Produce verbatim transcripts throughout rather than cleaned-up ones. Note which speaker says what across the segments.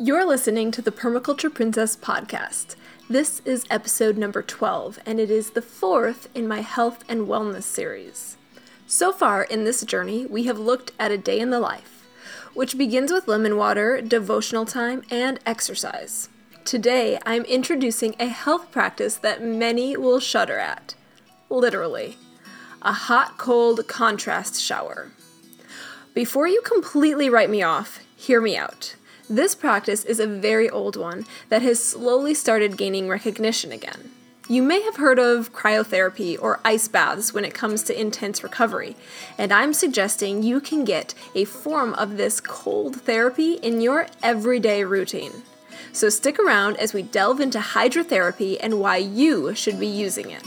Speaker 1: You're listening to the Permaculture Princess podcast. This is episode number twelve, and it is the fourth in my health and wellness series. So far in this journey, we have looked at a day in the life, which begins with lemon water, devotional time, and exercise. Today, I'm introducing a health practice that many will shudder at. Literally, a hot-cold contrast shower. Before you completely write me off, hear me out. This practice is a very old one that has slowly started gaining recognition again. You may have heard of cryotherapy or ice baths when it comes to intense recovery, and I'm suggesting you can get a form of this cold therapy in your everyday routine. So stick around as we delve into hydrotherapy and why you should be using it.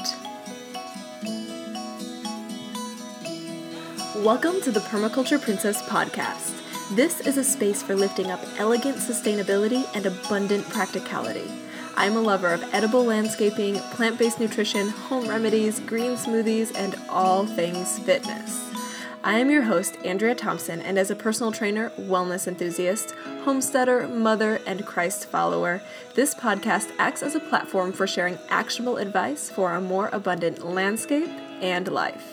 Speaker 1: Welcome to the Permaculture Princess podcast. This is a space for lifting up elegant sustainability and abundant practicality. I'm a lover of edible landscaping, plant-based nutrition, home remedies, green smoothies, and all things fitness. I am your host, Andrea Thompson, and as a personal trainer, wellness enthusiast, homesteader, mother, and Christ follower, this podcast acts as a platform for sharing actionable advice for a more abundant landscape and life.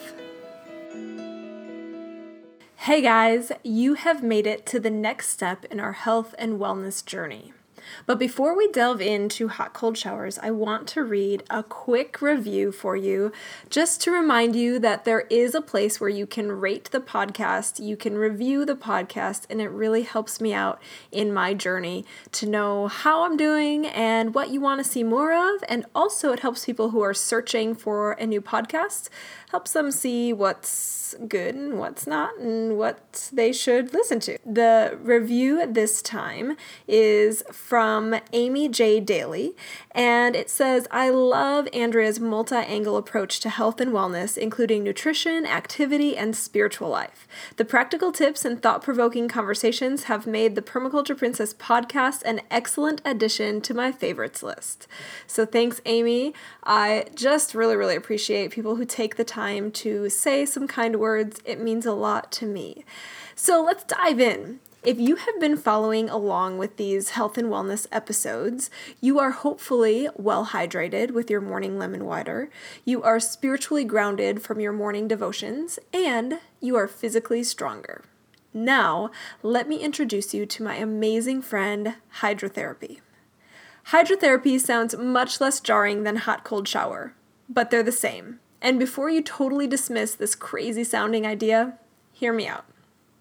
Speaker 1: Hey guys, you have made it to the next step in our health and wellness journey. But before we delve into hot cold showers, I want to read a quick review for you just to remind you that there is a place where you can rate the podcast, you can review the podcast, and it really helps me out in my journey to know how I'm doing and what you want to see more of. And also it helps people who are searching for a new podcast, helps them see what's good and what's not and what they should listen to. The review this time is from Amy J. Daly, and it says, I love Andrea's multi-angle approach to health and wellness, including nutrition, activity, and spiritual life. The practical tips and thought-provoking conversations have made the Permaculture Princess podcast an excellent addition to my favorites list. So thanks, Amy. I just really, really appreciate people who take the time to say some kind words. It means a lot to me. So let's dive in. If you have been following along with these health and wellness episodes, you are hopefully well hydrated with your morning lemon water, you are spiritually grounded from your morning devotions, and you are physically stronger. Now, let me introduce you to my amazing friend, hydrotherapy. Hydrotherapy sounds much less jarring than hot-cold shower, but they're the same. And before you totally dismiss this crazy-sounding idea, hear me out.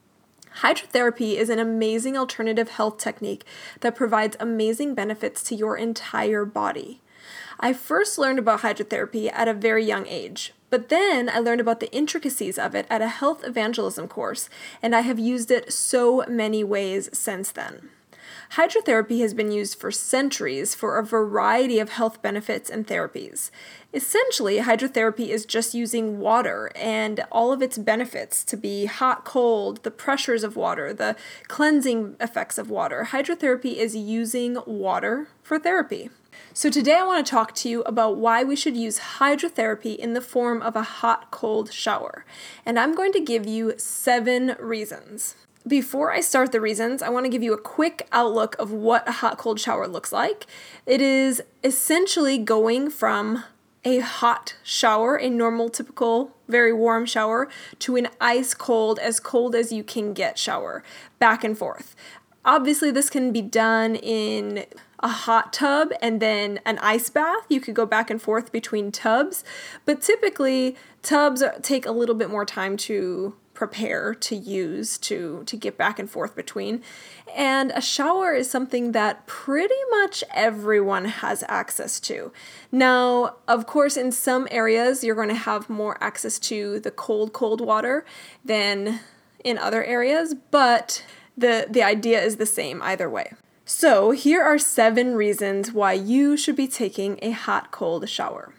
Speaker 1: Hydrotherapy is an amazing alternative health technique that provides amazing benefits to your entire body. I first learned about hydrotherapy at a very young age, but then I learned about the intricacies of it at a health evangelism course, and I have used it so many ways since then. Hydrotherapy has been used for centuries for a variety of health benefits and therapies. Essentially, hydrotherapy is just using water and all of its benefits to be hot, cold, the pressures of water, the cleansing effects of water. Hydrotherapy is using water for therapy. So today I want to talk to you about why we should use hydrotherapy in the form of a hot-cold shower. And I'm going to give you seven reasons. Before I start the reasons, I want to give you a quick outlook of what a hot-cold shower looks like. It is essentially going from a hot shower, a normal, typical, very warm shower, to an ice cold, as cold as you can get shower, back and forth. Obviously, this can be done in a hot tub and then an ice bath. You could go back and forth between tubs, but typically tubs take a little bit more time to prepare, to use, to, to get back and forth between. And a shower is something that pretty much everyone has access to. Now, of course, in some areas, you're going to have more access to the cold, cold water than in other areas, but the, the idea is the same either way. So here are seven reasons why you should be taking a hot-cold shower.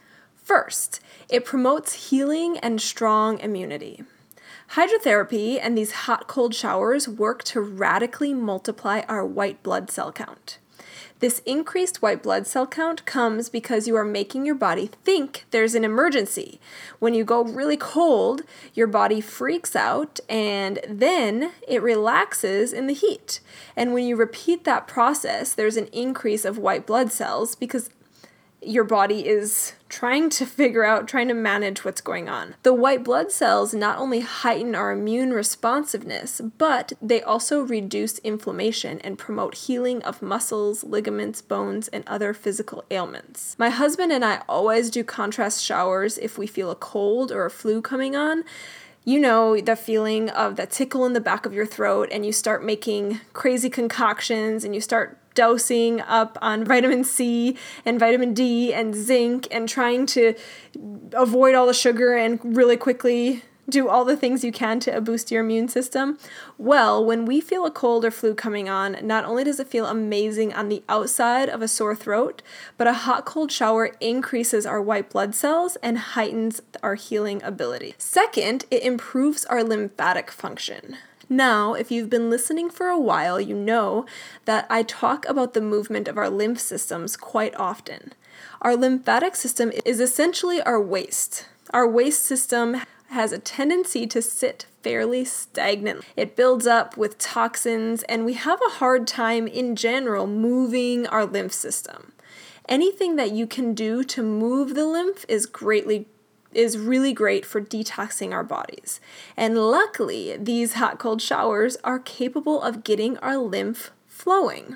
Speaker 1: First, it promotes healing and strong immunity. Hydrotherapy and these hot-cold showers work to radically multiply our white blood cell count. This increased white blood cell count comes because you are making your body think there's an emergency. When you go really cold, your body freaks out and then it relaxes in the heat. And when you repeat that process, there's an increase of white blood cells because your body is trying to figure out, trying to manage what's going on. The white blood cells not only heighten our immune responsiveness, but they also reduce inflammation and promote healing of muscles, ligaments, bones, and other physical ailments. My husband and I always do contrast showers if we feel a cold or a flu coming on. You know, the feeling of the tickle in the back of your throat, and you start making crazy concoctions and you start dosing up on vitamin C and vitamin D and zinc and trying to avoid all the sugar and really quickly do all the things you can to boost your immune system. Well, when we feel a cold or flu coming on, not only does it feel amazing on the outside of a sore throat, but a hot cold shower increases our white blood cells and heightens our healing ability. Second, it improves our lymphatic function. Now, if you've been listening for a while, you know that I talk about the movement of our lymph systems quite often. Our lymphatic system is essentially our waste. Our waste system has a tendency to sit fairly stagnant. It builds up with toxins, and we have a hard time in general moving our lymph system. Anything that you can do to move the lymph is greatly is really great for detoxing our bodies. And luckily, these hot cold showers are capable of getting our lymph flowing.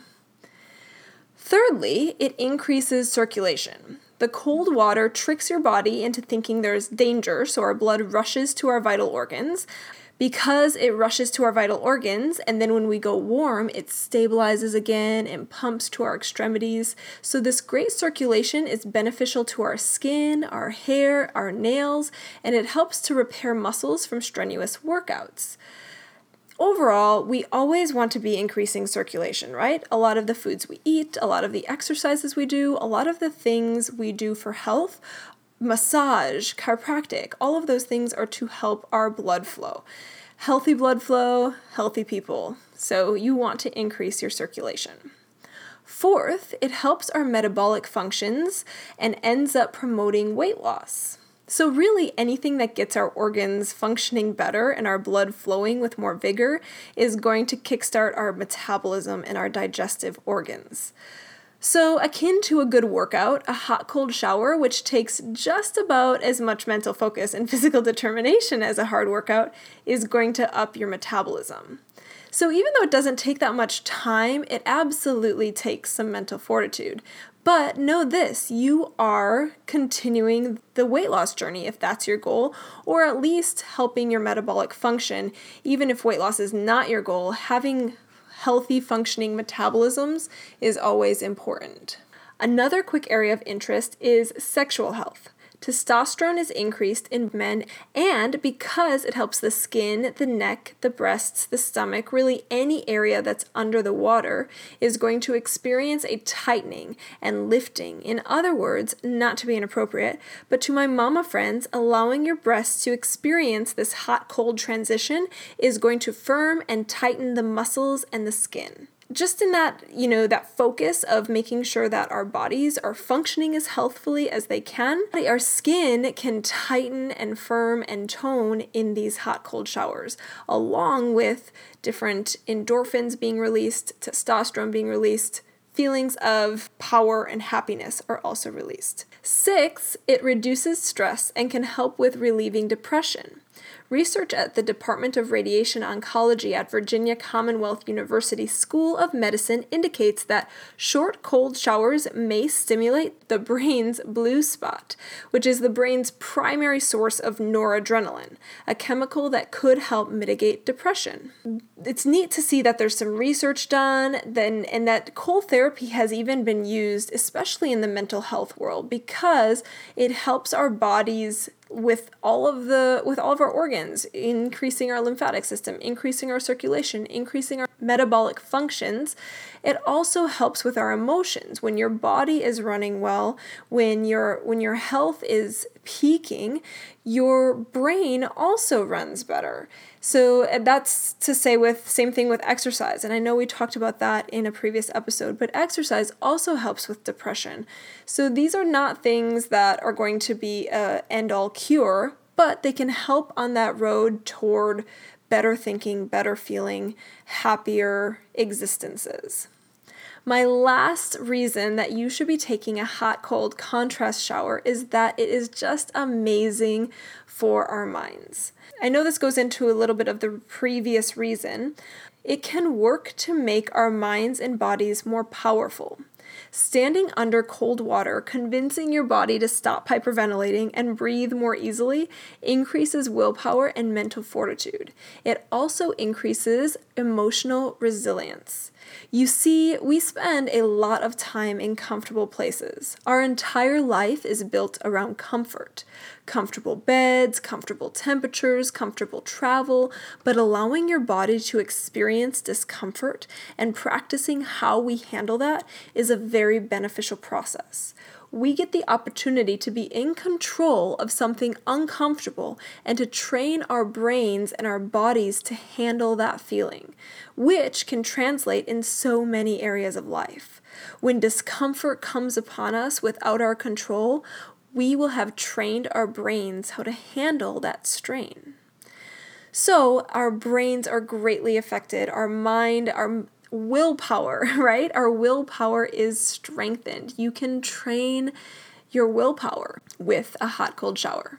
Speaker 1: Thirdly, it increases circulation. The cold water tricks your body into thinking there's danger, so our blood rushes to our vital organs. Because it rushes to our vital organs, and then when we go warm, it stabilizes again and pumps to our extremities. So this great circulation is beneficial to our skin, our hair, our nails, and it helps to repair muscles from strenuous workouts. Overall, we always want to be increasing circulation, right? A lot of the foods we eat, a lot of the exercises we do, a lot of the things we do for health, massage, chiropractic, all of those things are to help our blood flow. Healthy blood flow, healthy people. So you want to increase your circulation. Fourth, it helps our metabolic functions and ends up promoting weight loss. So really anything that gets our organs functioning better and our blood flowing with more vigor is going to kickstart our metabolism and our digestive organs. So akin to a good workout, a hot cold shower, which takes just about as much mental focus and physical determination as a hard workout, is going to up your metabolism. So even though it doesn't take that much time, it absolutely takes some mental fortitude. But know this, you are continuing the weight loss journey if that's your goal, or at least helping your metabolic function. Even if weight loss is not your goal, having healthy functioning metabolisms is always important. Another quick area of interest is sexual health. Testosterone is increased in men, and because it helps the skin, the neck, the breasts, the stomach, really any area that's under the water, is going to experience a tightening and lifting. In other words, not to be inappropriate, but to my mama friends, allowing your breasts to experience this hot-cold transition is going to firm and tighten the muscles and the skin. Just in that, you know, that focus of making sure that our bodies are functioning as healthfully as they can, our skin can tighten and firm and tone in these hot, cold showers, along with different endorphins being released, testosterone being released, feelings of power and happiness are also released. Six, it reduces stress and can help with relieving depression. Research at the Department of Radiation Oncology at Virginia Commonwealth University School of Medicine indicates that short cold showers may stimulate the brain's blue spot, which is the brain's primary source of noradrenaline, a chemical that could help mitigate depression. It's neat to see that there's some research done, then, and that cold therapy has even been used, especially in the mental health world, because it helps our bodies with all of the with all of our organs, increasing our lymphatic system, increasing our circulation, increasing our metabolic functions. It also helps with our emotions. When your body is running well, when your when your health is peaking, your brain also runs better. So that's to say with same thing with exercise. And I know we talked about that in a previous episode, but exercise also helps with depression. So these are not things that are going to be a end-all cure, but they can help on that road toward better thinking, better feeling, happier existences. My last reason that you should be taking a hot-cold contrast shower is that it is just amazing for our minds. I know this goes into a little bit of the previous reason. It can work to make our minds and bodies more powerful. Standing under cold water, convincing your body to stop hyperventilating and breathe more easily increases willpower and mental fortitude. It also increases emotional resilience. You see, we spend a lot of time in comfortable places. Our entire life is built around comfort. Comfortable beds, comfortable temperatures, comfortable travel, but allowing your body to experience discomfort and practicing how we handle that is a very beneficial process. We get the opportunity to be in control of something uncomfortable and to train our brains and our bodies to handle that feeling, which can translate in so many areas of life. When discomfort comes upon us without our control, we will have trained our brains how to handle that strain. So our brains are greatly affected, our mind, our willpower, right? Our willpower is strengthened. You can train your willpower with a hot-cold shower.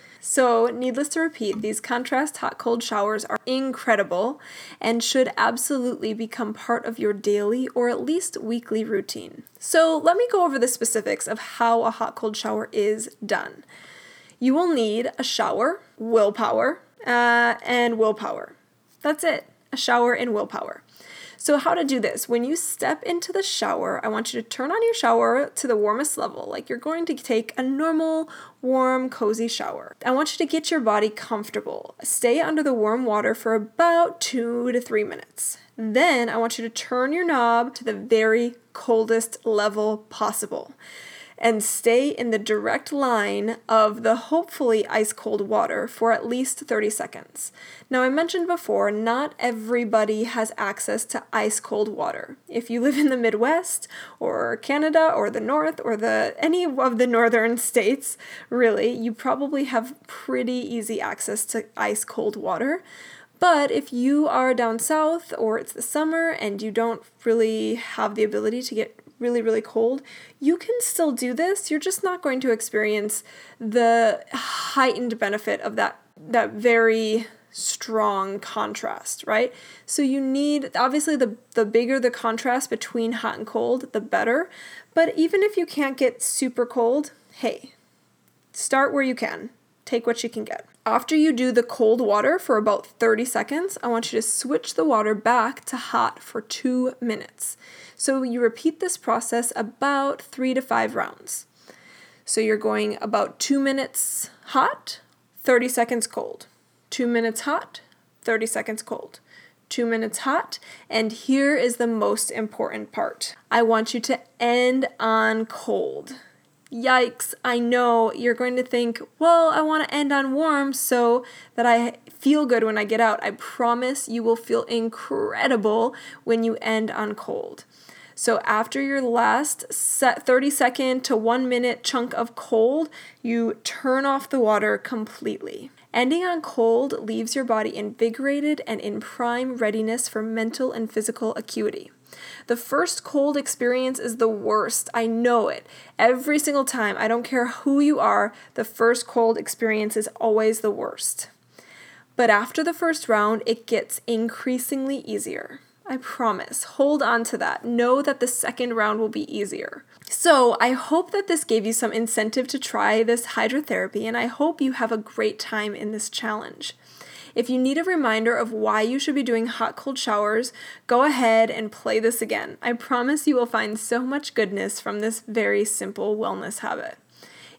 Speaker 1: So, needless to repeat, these contrast hot-cold showers are incredible and should absolutely become part of your daily or at least weekly routine. So, let me go over the specifics of how a hot-cold shower is done. You will need a shower, willpower, uh, and willpower. That's it, a shower and willpower. So how to do this? When you step into the shower, I want you to turn on your shower to the warmest level, like you're going to take a normal, warm, cozy shower. I want you to get your body comfortable. Stay under the warm water for about two to three minutes. Then I want you to turn your knob to the very coldest level possible and stay in the direct line of the hopefully ice-cold water for at least thirty seconds. Now, I mentioned before, not everybody has access to ice-cold water. If you live in the Midwest or Canada or the North or the any of the northern states, really, you probably have pretty easy access to ice-cold water. But if you are down south or it's the summer and you don't really have the ability to get really, really cold, you can still do this. You're just not going to experience the heightened benefit of that, that very strong contrast, right? So you need, obviously the, the bigger the contrast between hot and cold, the better. But even if you can't get super cold, hey, start where you can. Take what you can get. After you do the cold water for about thirty seconds, I want you to switch the water back to hot for two minutes. So you repeat this process about three to five rounds. So you're going about two minutes hot, thirty seconds cold. Two minutes hot, thirty seconds cold. Two minutes hot, and here is the most important part. I want you to end on cold. Yikes, I know you're going to think, well, I want to end on warm so that I feel good when I get out. I promise you will feel incredible when you end on cold. So after your last set thirty second to one minute chunk of cold, you turn off the water completely. Ending on cold leaves your body invigorated and in prime readiness for mental and physical acuity. The first cold experience is the worst. I know it. Every single time, I don't care who you are, the first cold experience is always the worst. But after the first round, it gets increasingly easier. I promise. Hold on to that. Know that the second round will be easier. So I hope that this gave you some incentive to try this hydrotherapy, and I hope you have a great time in this challenge. If you need a reminder of why you should be doing hot-cold showers, go ahead and play this again. I promise you will find so much goodness from this very simple wellness habit.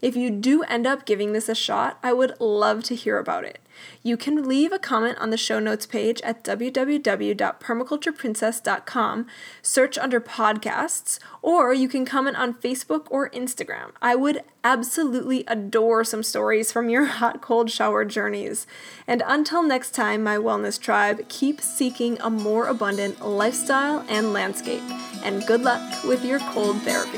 Speaker 1: If you do end up giving this a shot, I would love to hear about it. You can leave a comment on the show notes page at w w w dot permaculture princess dot com, search under podcasts, or you can comment on Facebook or Instagram. I would absolutely adore some stories from your hot cold shower journeys. And until next time, my wellness tribe, keep seeking a more abundant lifestyle and landscape. And good luck with your cold therapy.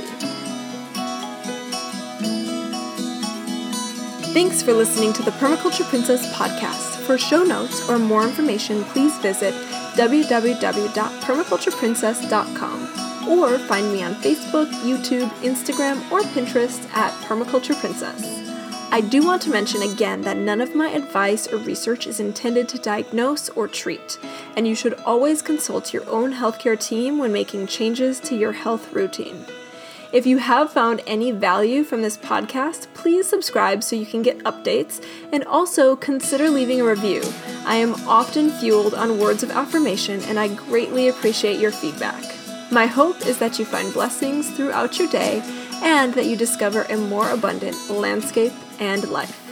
Speaker 1: Thanks for listening to the Permaculture Princess podcast. For show notes or more information, please visit w w w dot permaculture princess dot com or find me on Facebook, YouTube, Instagram, or Pinterest at Permaculture Princess. I do want to mention again that none of my advice or research is intended to diagnose or treat, and you should always consult your own healthcare team when making changes to your health routine. If you have found any value from this podcast, please subscribe so you can get updates, and also consider leaving a review. I am often fueled on words of affirmation, and I greatly appreciate your feedback. My hope is that you find blessings throughout your day and that you discover a more abundant landscape and life.